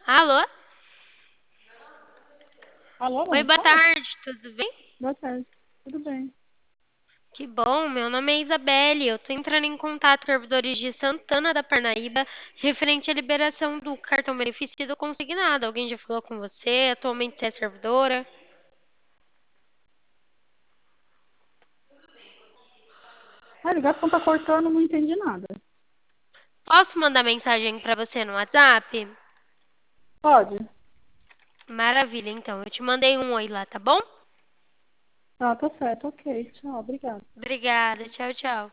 Alô? Alô, Oi, mano, boa fala. tarde, tudo bem? Boa tarde. Tudo bem? Que bom, meu nome é Isabelle. Eu tô entrando em contato com servidores de Santana da Parnaíba referente à liberação do cartão benefício consignado. Alguém já falou com você? Atualmente você é servidora? A ligação tá cortando, não entendi nada. Posso mandar mensagem para você no WhatsApp? Pode? Maravilha, então. Eu te mandei um oi lá, tá bom? Ah, tá certo. Ok. Tchau. Obrigada. Obrigada, tchau, tchau.